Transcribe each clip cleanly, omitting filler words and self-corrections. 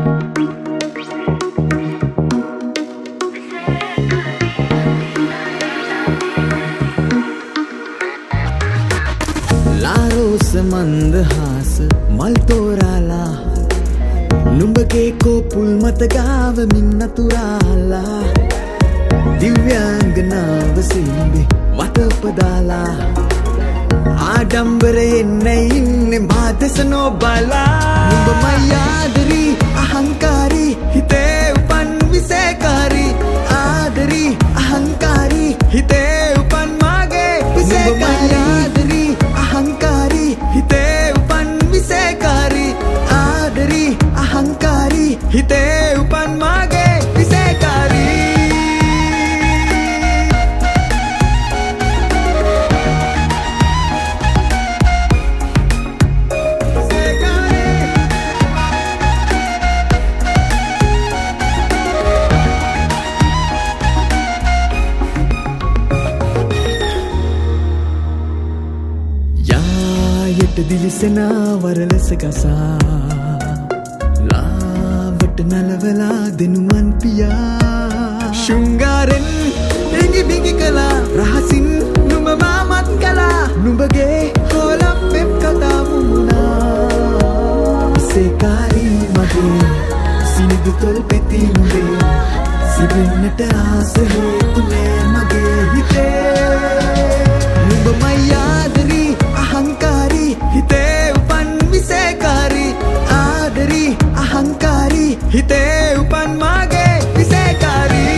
लारोस मंदहास मल तोराला නුඹගේ කෝපුල් මත ගාව මින්නතුරාලා දිව්‍යාංගනාව සිඹි වටපදාලා ආඩම්බරයෙන් ඉන්නේ මා දෙස නොබලා නුඹ මයාදරි අහංකාරී හිතේ උපන් විසේකාරී ආදරි අහංකාරී හිතේ උපන් මාගේ විසේකාරී අහංකාරී හිතේ උපන් විසේකාරී ආදරි අහංකාරී හිතේ උපන් මාගේ විසේකාරී යට දිලිසෙනා වරලෙස ගසා ලාවට නලවලා දෙනුවන් පියා ශුංගාරෙන් බිගි බිගි කළා රහසින් නුඹ මාමත් කළා නුඹගේ හොලම් වෙබ් කතා වුණා විසේකාරී මගේ සිනිදු තොල් පෙති නුඹේ සිබෙන්නට ආස හේතුනේ මගේ හිතේ නුඹ මයාදරි අහංකාරී හිතේ උපන් විසේකාරී ආදරි අහංකාරී හිතේ උපන් මාගේ විසේකාරී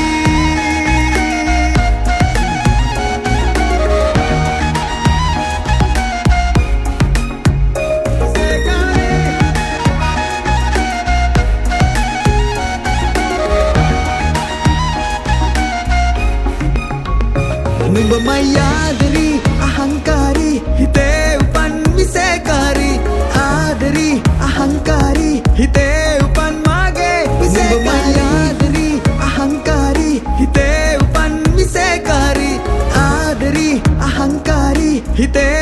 නුඹ මයාදරි අහංකාරී හිතේ උපන් විසේකාරී ආදරි අහංකාරී හිතේ උපන් මාගේ විසේකාරී අහංකාරී හිතේ උපන් විසේකාරී ආදරි අහංකාරී හිතේ